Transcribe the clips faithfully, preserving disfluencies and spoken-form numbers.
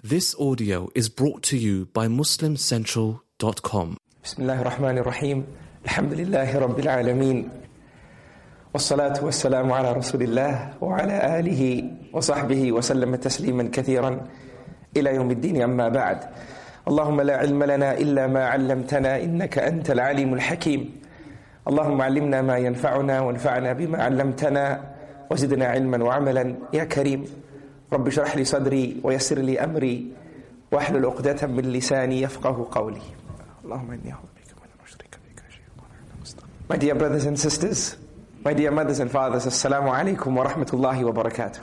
This audio is brought to you by muslim central dot com. Bismillahir Rahmanir Rahim. Alhamdulillahi Rabbil Alameen. Wassalatu wassalamu ala Rasulillah wa ala alihi wa sahbihi wa sallama tasliman kathiran ila yawmiddin amma ba'd. Allahumma la ilma lana illa ma 'allamtana innaka antal alimul hakim. Allahumma 'allimna ma yanfa'una wanfa'na bima 'allamtana wa zidna 'ilman wa 'amalan ya kareem. رب اشرح لي صدري ويسر لي أمري واحلل عقدة من لساني يفقه قولي اللهم إني أعوذ بك من أن أشرك بك. My dear brothers and sisters, my dear mothers and fathers, Assalamu alaikum wa rahmatullahi wa barakatuh.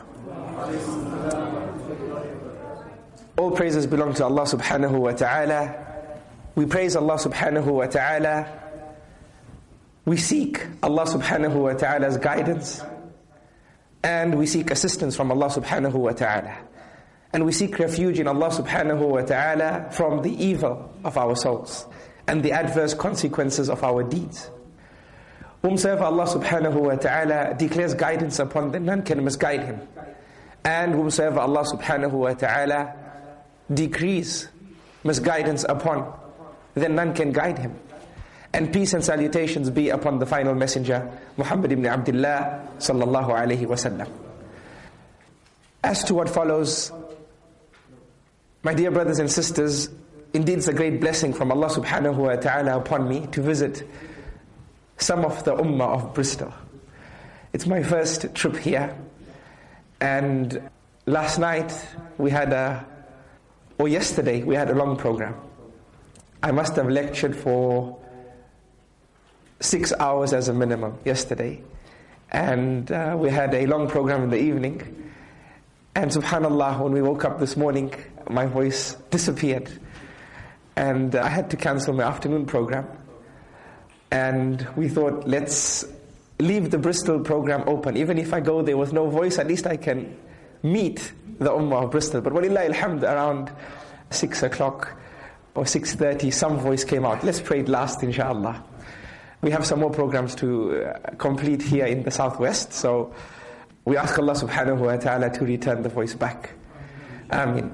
All praises belong to Allah subhanahu wa ta'ala. We praise Allah subhanahu wa ta'ala. We seek Allah subhanahu wa ta'ala's guidance. And we seek assistance from Allah subhanahu wa ta'ala. And we seek refuge in Allah subhanahu wa ta'ala from the evil of our souls and the adverse consequences of our deeds. Whomsoever Allah subhanahu wa ta'ala declares guidance upon them, none can misguide him. And whomsoever Allah subhanahu wa ta'ala decrees misguidance upon, then none can guide him. And peace and salutations be upon the final messenger, Muhammad ibn Abdullah sallallahu alayhi wa sallam. As to what follows, my dear brothers and sisters, indeed it's a great blessing from Allah subhanahu wa ta'ala upon me to visit some of the ummah of Bristol. It's my first trip here, and last night we had a, or yesterday we had a long program. I must have lectured for six hours as a minimum yesterday, and uh, we had a long program in the evening, and subhanallah, when we woke up this morning my voice disappeared, and uh, I had to cancel my afternoon program. And we thought, let's leave the Bristol program open. Even if I go there with no voice, at least I can meet the ummah of Bristol. But walillahi alhamd, around six o'clock or six thirty some voice came out. Let's pray it last, inshallah. We have some more programs to uh, complete here in the southwest, so we ask Allah subhanahu wa ta'ala to return the voice back. Ameen.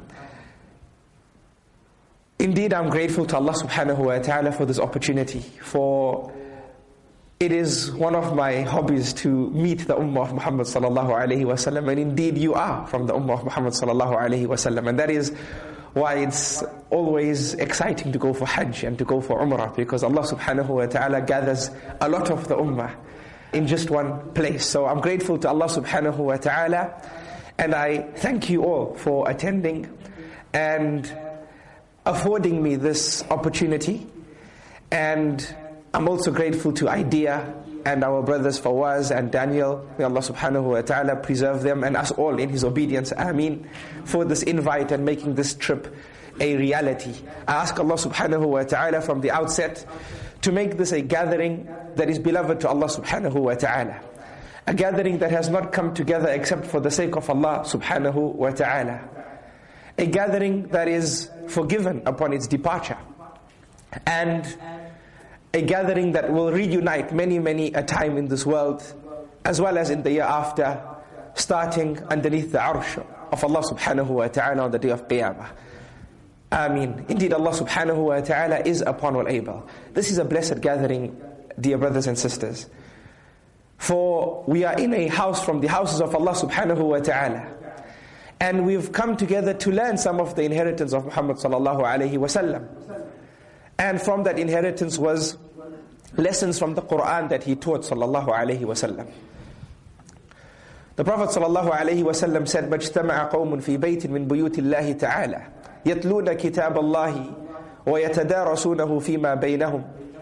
Indeed, I'm grateful to Allah subhanahu wa ta'ala for this opportunity, for it is one of my hobbies to meet the ummah of Muhammad sallallahu alayhi wa sallam, and indeed you are from the ummah of Muhammad sallallahu alayhi wa sallam, and that is why it's always exciting to go for Hajj and to go for Umrah, because Allah subhanahu wa ta'ala gathers a lot of the ummah in just one place. So I'm grateful to Allah subhanahu wa ta'ala, and I thank you all for attending and affording me this opportunity. And I'm also grateful to Idea and our brothers Fawaz and Daniel. May Allah subhanahu wa ta'ala preserve them and us all in His obedience. Ameen. For this invite and making this trip a reality. I ask Allah subhanahu wa ta'ala from the outset to make this a gathering that is beloved to Allah subhanahu wa ta'ala. A gathering that has not come together except for the sake of Allah subhanahu wa ta'ala. A gathering that is forgiven upon its departure. And a gathering that will reunite many, many a time in this world, as well as in the year after, starting underneath the arsh of Allah subhanahu wa ta'ala on the day of Qiyamah. Ameen. Indeed, Allah subhanahu wa ta'ala is upon all able. This is a blessed gathering, dear brothers and sisters. For we are in a house from the houses of Allah subhanahu wa ta'ala. And we've come together to learn some of the inheritance of Muhammad sallallahu alayhi wa sallam. And from that inheritance was lessons from the Quran that he taught sallallahu alayhi wa sallam. The Prophet sallallahu alayhi wa sallam said, مَجْتَمَعَ قَوْمٌ فِي بَيْتٍ مِّن بُيُوتِ اللَّهِ تَعَالَى يَتْلُونَ كِتَابَ اللَّهِ وَيَتَدَارَسُونَهُ فِي مَا بَيْنَهُمْ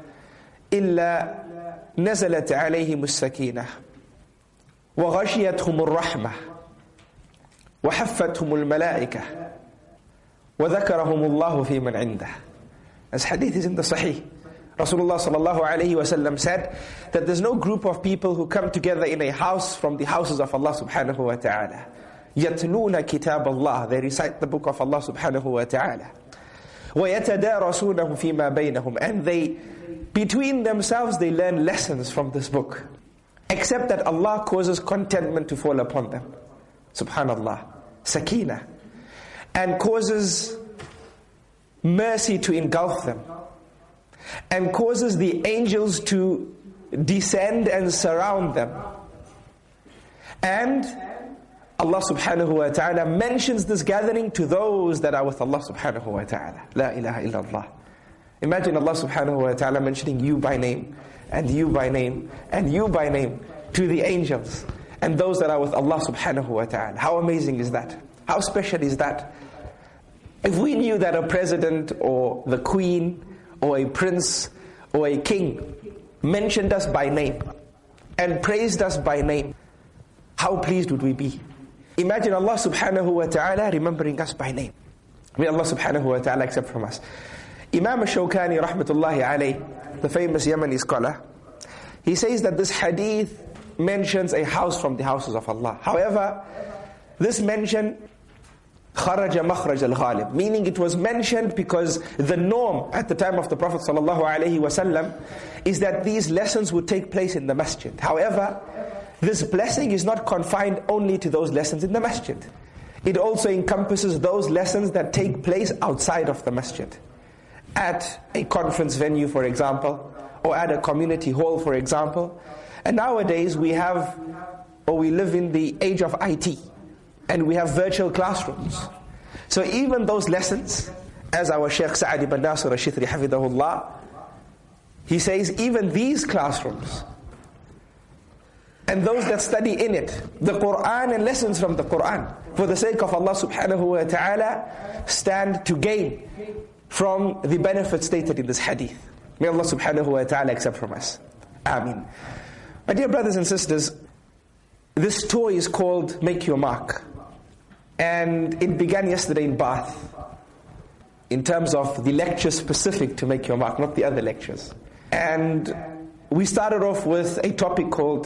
إِلَّا نَزَلَتْ عَلَيْهِمُ السَّكِينَةُ وَغَشِيَتْهُمُ الرَّحْمَةُ وَحَفَّتْهُمُ الْمَلَائِكَةُ وَذَكَرَهُمُ اللَّهُ فِي مَنْ عِنْدَهُ. As hadith is in the Sahih, Rasulullah sallallahu alayhi wa sallam said that there's no group of people who come together in a house from the houses of Allah subhanahu wa ta'ala. يَتْلُونَ كِتَابَ اللَّهِ. They recite the book of Allah subhanahu wa ta'ala. وَيَتَدَارَسُونَهُ فِي مَا بَيْنَهُم. And they, between themselves, they learn lessons from this book. Except that Allah causes contentment to fall upon them. Subhanallah. Sakina. and causes mercy to engulf them, and causes the angels to descend and surround them. And Allah subhanahu wa ta'ala mentions this gathering to those that are with Allah subhanahu wa ta'ala. La ilaha illallah. Imagine Allah subhanahu wa ta'ala mentioning you by name, and you by name, and you by name to the angels, and those that are with Allah subhanahu wa ta'ala. How amazing is that? How special is that? If we knew that a president or the queen or a prince or a king mentioned us by name and praised us by name, how pleased would we be? Imagine Allah subhanahu wa ta'ala remembering us by name. May Allah subhanahu wa ta'ala accept from us. Imam al-Shawkani rahmatullahi alayh, the famous Yemeni scholar, he says that this hadith mentions a house from the houses of Allah. However, this mention kharaja makhraj al-ghalib, meaning it was mentioned because the norm at the time of the Prophet sallallahu alaihi wasallam is that these lessons would take place in the masjid. However, this blessing is not confined only to those lessons in the masjid. It also encompasses those lessons that take place outside of the masjid. At a conference venue, for example, or at a community hall, for example. And nowadays we have, or we live in the age of I T, and we have virtual classrooms. So even those lessons, as our Shaykh Sa'ad ibn Nasir al-Shithri hafidhahullah, he says even these classrooms, and those that study in it, the Qur'an and lessons from the Qur'an, for the sake of Allah subhanahu wa ta'ala, stand to gain from the benefits stated in this hadith. May Allah subhanahu wa ta'ala accept from us. Ameen. My dear brothers and sisters, this tour is called Make Your Mark. And it began yesterday in Bath, in terms of the lecture specific to Make Your Mark, not the other lectures. And we started off with a topic called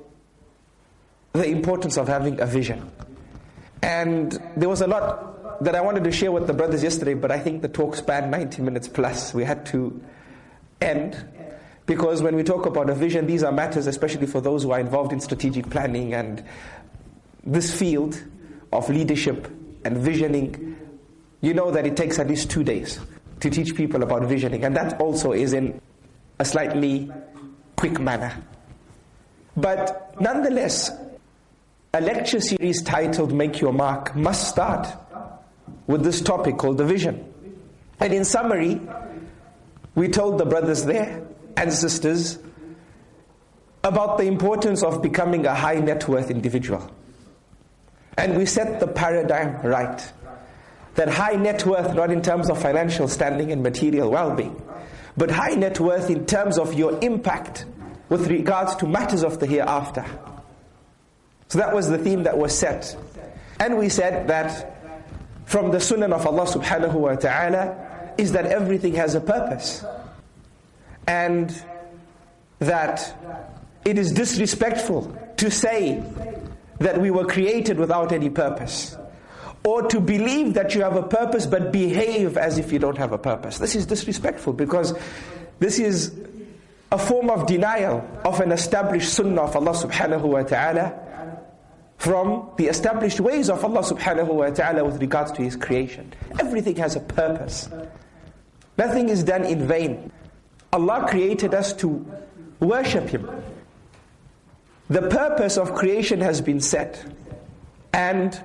the importance of having a vision. And there was a lot that I wanted to share with the brothers yesterday, but I think the talk spanned ninety minutes plus. We had to end, because when we talk about a vision, these are matters especially for those who are involved in strategic planning and this field of leadership and visioning. You know that it takes at least two days to teach people about visioning, and that also is in a slightly quick manner. But nonetheless, a lecture series titled Make Your Mark must start with this topic called the vision. And in summary, we told the brothers there and sisters about the importance of becoming a high net worth individual. And we set the paradigm right. That high net worth, not in terms of financial standing and material well-being, but high net worth in terms of your impact with regards to matters of the hereafter. So that was the theme that was set. And we said that from the sunnah of Allah subhanahu wa ta'ala is that everything has a purpose. And that it is disrespectful to say that we were created without any purpose, or to believe that you have a purpose but behave as if you don't have a purpose. This is disrespectful, because this is a form of denial of an established sunnah of Allah subhanahu wa ta'ala, from the established ways of Allah subhanahu wa ta'ala with regards to His creation. Everything has a purpose. Nothing is done in vain. Allah created us to worship Him. The purpose of creation has been set. And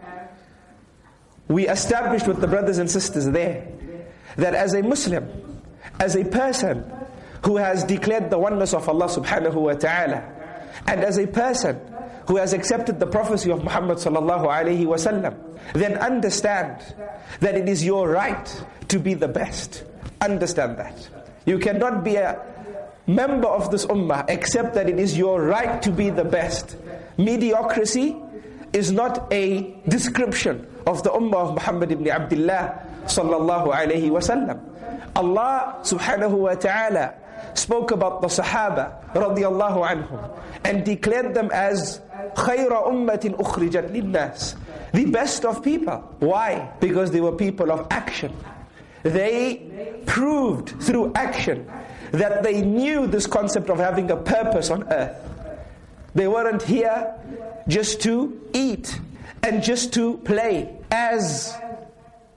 we established with the brothers and sisters there that as a Muslim, as a person who has declared the oneness of Allah subhanahu wa ta'ala, and as a person who has accepted the prophecy of Muhammad sallallahu alayhi wa sallam, then understand that it is your right to be the best. Understand that. You cannot be a member of this ummah except that it is your right to be the best. Mediocrity is not a description of the ummah of Muhammad ibn Abdullah sallallahu alayhi wa sallam. Allah subhanahu wa ta'ala spoke about the Sahaba radiyallahu anhum and declared them as khayra ummatin ukhrijat linnas, the best of people. Why? Because they were people of action. They proved through action that they knew this concept of having a purpose on earth. They weren't here just to eat and just to play, as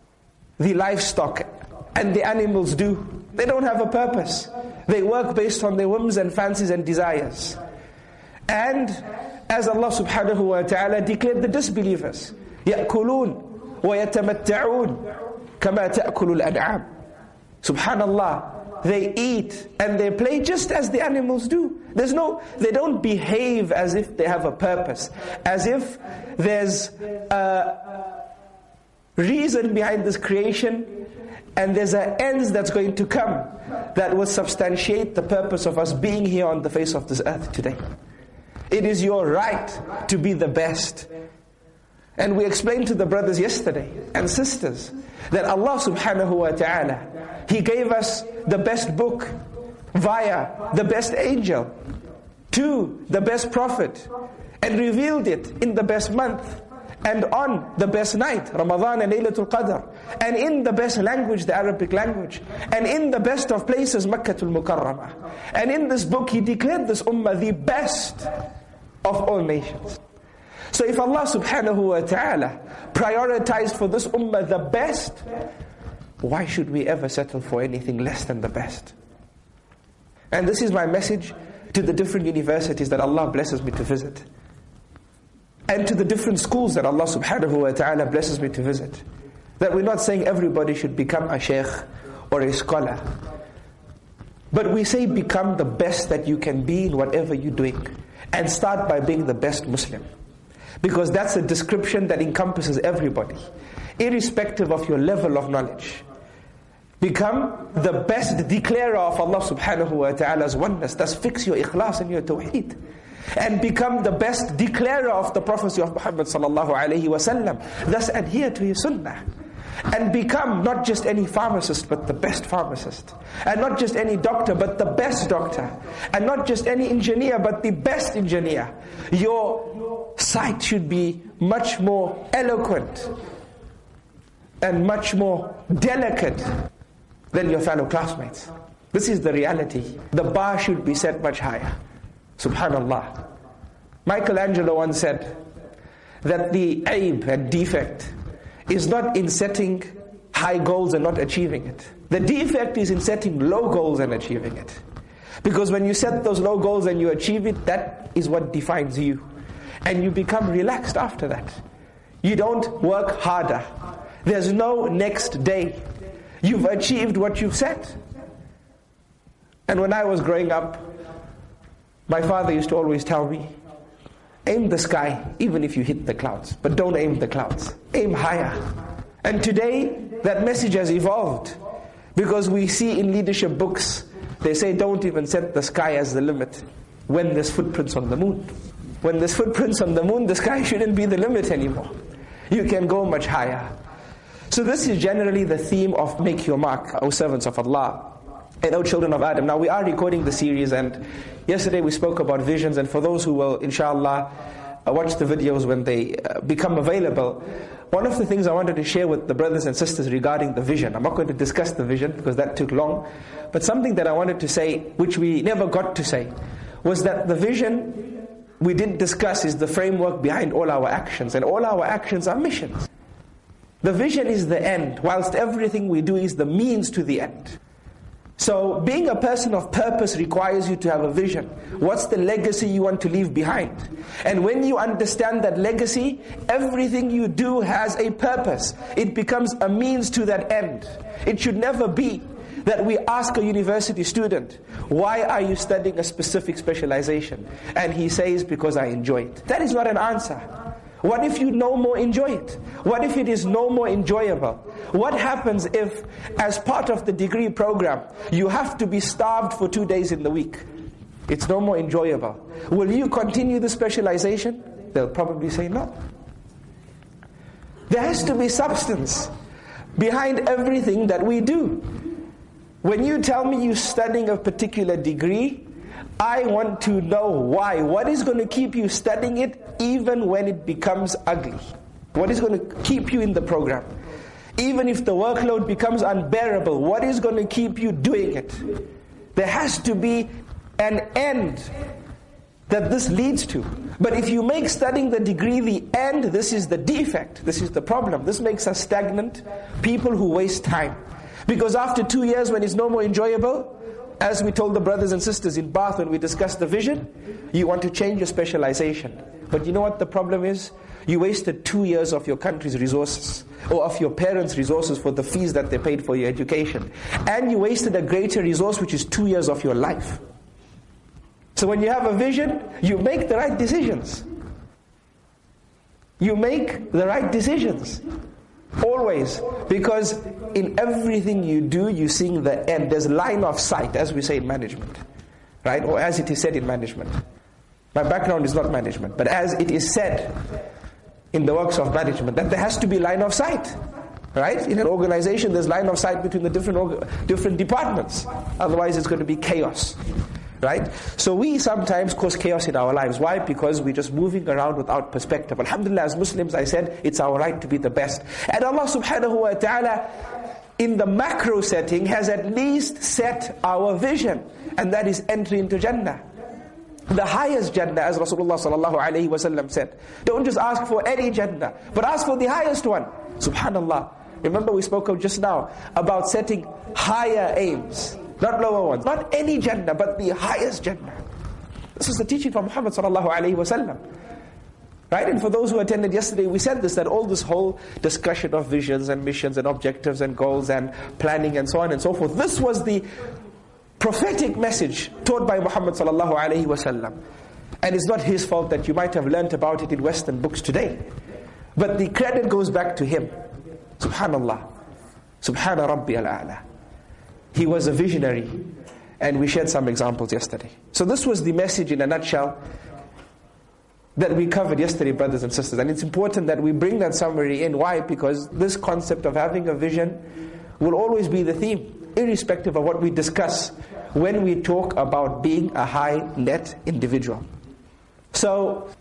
the livestock and the animals do. They don't have a purpose. They work based on their whims and fancies and desires. And as Allah subhanahu wa ta'ala declared the disbelievers, يَأْكُلُونَ وَيَتَمَتَّعُونَ كَمَا تَأْكُلُ الْأَنْعَامِ. Subhanallah, they eat and they play just as the animals do. There's no, they don't behave as if they have a purpose, as if there's a reason behind this creation and there's an end that's going to come that will substantiate the purpose of us being here on the face of this earth today. It is your right to be the best. And we explained to the brothers yesterday and sisters that Allah subhanahu wa ta'ala, He gave us the best book via the best angel to the best prophet and revealed it in the best month and on the best night, Ramadan and Laylatul Qadr, and in the best language, the Arabic language, and in the best of places, Makkatul Mukarramah. And in this book He declared this ummah the best of all nations. So if Allah subhanahu wa ta'ala prioritized for this ummah the best, why should we ever settle for anything less than the best? And this is my message to the different universities that Allah blesses me to visit, and to the different schools that Allah subhanahu wa ta'ala blesses me to visit. That we're not saying everybody should become a sheikh or a scholar, but we say become the best that you can be in whatever you're doing, and start by being the best Muslim. Because that's a description that encompasses everybody, irrespective of your level of knowledge. Become the best declarer of Allah subhanahu wa ta'ala's oneness. Thus fix your ikhlas and your tawheed. And become the best declarer of the prophecy of Muhammad sallallahu alayhi wa sallam. Thus adhere to his sunnah. And become not just any pharmacist, but the best pharmacist. And not just any doctor, but the best doctor. And not just any engineer, but the best engineer. Your sight should be much more eloquent and much more delicate than your fellow classmates. This is the reality. The bar should be set much higher. Subhanallah. Michelangelo once said that the aib and defect is not in setting high goals and not achieving it. The defect is in setting low goals and achieving it. Because when you set those low goals and you achieve it, that is what defines you. And you become relaxed after that. You don't work harder. There's no next day. You've achieved what you've set. And when I was growing up, my father used to always tell me, aim the sky even if you hit the clouds, but don't aim the clouds. Aim higher. And today, that message has evolved, because we see in leadership books, they say don't even set the sky as the limit when there's footprints on the moon. When there's footprints on the moon, the sky shouldn't be the limit anymore. You can go much higher. So this is generally the theme of Make Your Mark, O servants of Allah, and O children of Adam. Now we are recording the series, and yesterday we spoke about visions, and for those who will inshallah uh, watch the videos when they uh, become available, one of the things I wanted to share with the brothers and sisters regarding the vision, I'm not going to discuss the vision because that took long, but something that I wanted to say, which we never got to say, was that the vision we did discuss is the framework behind all our actions, and all our actions are missions. The vision is the end, whilst everything we do is the means to the end. So being a person of purpose requires you to have a vision. What's the legacy you want to leave behind? And when you understand that legacy, everything you do has a purpose. It becomes a means to that end. It should never be that we ask a university student, why are you studying a specific specialization? And he says, because I enjoy it. That is not an answer. What if you no more enjoy it? What if it is no more enjoyable? What happens if, as part of the degree program, you have to be starved for two days in the week? It's no more enjoyable. Will you continue the specialization? They'll probably say no. There has to be substance behind everything that we do. When you tell me you're studying a particular degree, I want to know why. What is going to keep you studying it even when it becomes ugly? What is going to keep you in the program? Even if the workload becomes unbearable, what is going to keep you doing it? There has to be an end that this leads to. But if you make studying the degree the end, this is the defect, this is the problem. This makes us stagnant, people who waste time. Because after two years when it's no more enjoyable, as we told the brothers and sisters in Bath when we discussed the vision, you want to change your specialization. But you know what the problem is? You wasted two years of your country's resources, or of your parents' resources for the fees that they paid for your education. And you wasted a greater resource, which is two years of your life. So when you have a vision, you make the right decisions. You make the right decisions. Always. Because in everything you do, you see the end. There's line of sight, as we say in management. Right? Or as it is said in management. My background is not management. But as it is said in the works of management, that there has to be line of sight. Right? In an organization, there's line of sight between the different orga- different departments. Otherwise, it's going to be chaos. Right? So we sometimes cause chaos in our lives. Why? Because we're just moving around without perspective. Alhamdulillah, as Muslims, I said, it's our right to be the best. And Allah subhanahu wa ta'ala, in the macro setting, has at least set our vision. And that is entry into Jannah. The highest Jannah, as Rasulullah sallallahu alayhi wa sallam said. Don't just ask for any Jannah, but ask for the highest one. Subhanallah. Remember we spoke of just now about setting higher aims. Not lower ones. Not any Jannah, but the highest Jannah. This is the teaching from Muhammad sallallahu alayhi wa sallam. Right? And for those who attended yesterday, we said this, that all this whole discussion of visions and missions and objectives and goals and planning and so on and so forth, this was the prophetic message taught by Muhammad sallallahu alayhi wa sallam. And it's not his fault that you might have learnt about it in Western books today. But the credit goes back to him. Subhanallah. Subhana Rabbi al-A'la. He was a visionary, and we shared some examples yesterday. So this was the message in a nutshell that we covered yesterday, brothers and sisters. And it's important that we bring that summary in. Why? Because this concept of having a vision will always be the theme, irrespective of what we discuss when we talk about being a high net individual. So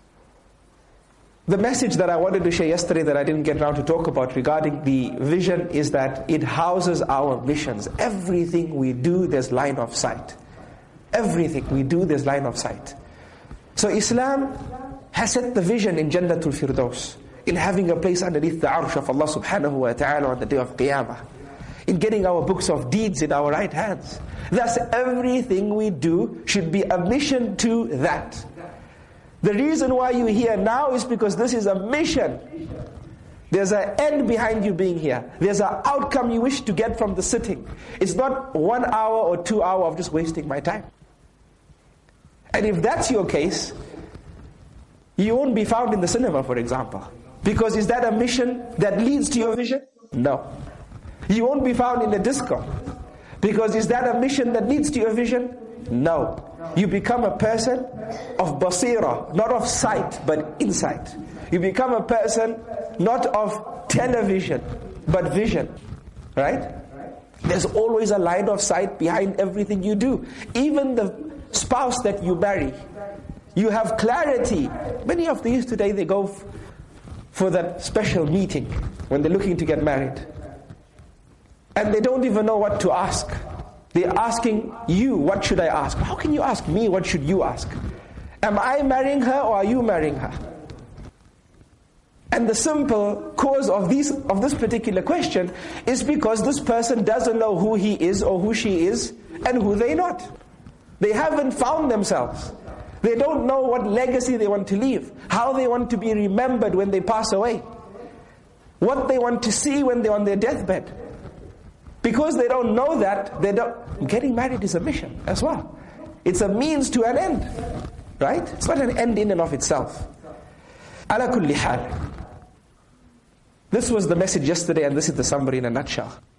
the message that I wanted to share yesterday that I didn't get around to talk about regarding the vision is that it houses our missions. Everything we do, there's line of sight. Everything we do, there's line of sight. So Islam has set the vision in Jannatul Firdaus, in having a place underneath the arsh of Allah subhanahu wa ta'ala on the day of Qiyamah, in getting our books of deeds in our right hands. Thus everything we do should be a mission to that. The reason why you're here now is because this is a mission. There's an end behind you being here. There's an outcome you wish to get from the sitting. It's not one hour or two hours of just wasting my time. And if that's your case, you won't be found in the cinema, for example. Because is that a mission that leads to your vision? No. You won't be found in the disco. Because is that a mission that leads to your vision? No. You become a person of basira, not of sight, but insight. You become a person not of television, but vision. Right? There's always a line of sight behind everything you do. Even the spouse that you marry, you have clarity. Many of these today, they go f- for that special meeting when they're looking to get married. And they don't even know what to ask. They're asking you, what should I ask? How can you ask me, what should you ask? Am I marrying her or are you marrying her? And the simple cause of these of this particular question is because this person doesn't know who he is or who she is and who they're not. They haven't found themselves. They don't know what legacy they want to leave, how they want to be remembered when they pass away, what they want to see when they're on their deathbed. Because they don't know that, they don't. Getting married is a mission as well. It's a means to an end, right? It's not an end in and of itself. Ala kulli hal. This was the message yesterday, and this is the summary in a nutshell.